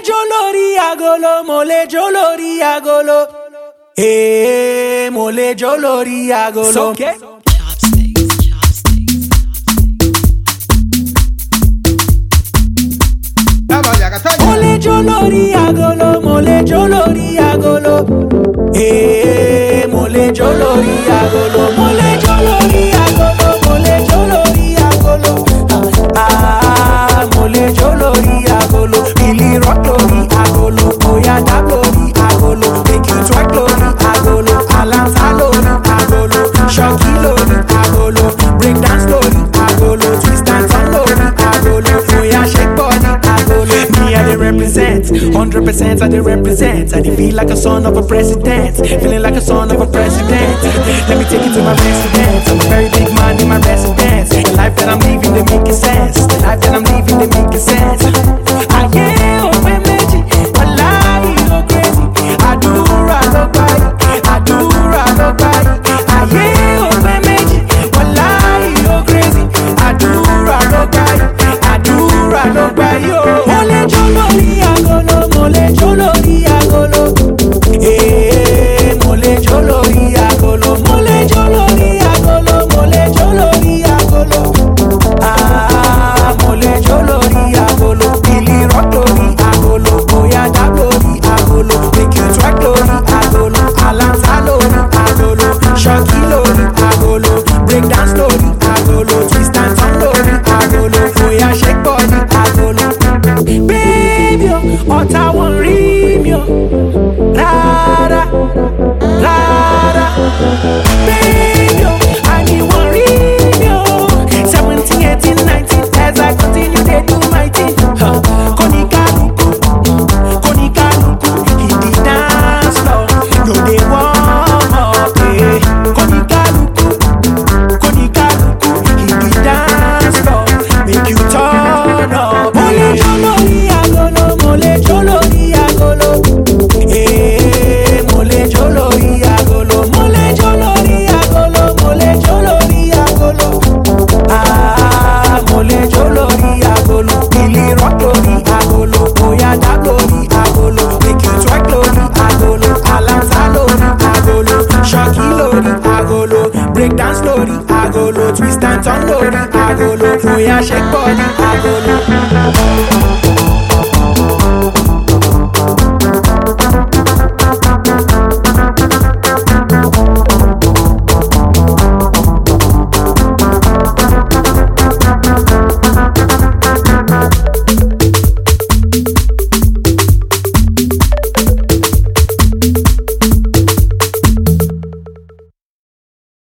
jó lórí agolo, mo lè jó lórí agolo. Mo lè jó lórí agolo. Okay. Mo lè jó lórí agolo, mo lè jó lórí agolo. Mo lè jó lórí agolo, mo lè jó lórí agolo, mo lè jó lórí agolo. Mo lè jó lórí agolo, Billy rock lórí agolo, Oya dab lórí agolo, make you twerk lórí agolo, Alanta lórí agolo, Shocky lórí agolo, break dance lórí agolo, twist and turn lórí agolo, Oya shake body agolo. Me I dey represent, 100% I dey represent. I dey feel like a son of a president, feeling like a son of a president. Let me take you to my residence. I'm a very big man in my residence. The life that I'm living, they make sense. The life that I'm living, they make sense. I yeah, open magic, wallahi go crazy. Adura no buy, adura no buy. I yeah, open magic, wallahi go crazy. Adura no buy, adura no buy yo. Mole jolori agolo, mole jolori agolo. Mole jolori agolo, mole jolori agolo, mole jolori agolo. Mole jolori agolo, Billy rock lórí agolo, Oya dab lórí agolo, make you twerk lórí agolo, Alanta lórí agolo, Shocky lórí agolo, break dance lórí agolo, twist and turn lórí agolo, Oya shake body agolo. Baby, ọ̀tá wọn rí mi o, rárá, rárá. Baby, àní wọn rí mi o, 17, 18, 19, as I continue to do my thing. Konikaluku, hit the dance floor, no dey warm up. Konikaluku, hit the dance floor, make you turn up. Mole jolori agolo, mole jolori agolo. Mole jolori agolo, mole jolori agolo, mole jolori agolo. Mole jolori agolo, Billy rock lórí agolo, Oya dab lórí agolo, make you twerk lórí agolo, Alanta lórí agolo, Shocky lórí agolo, break dance lórí agolo, twist and turn lórí agolo, Oya shake body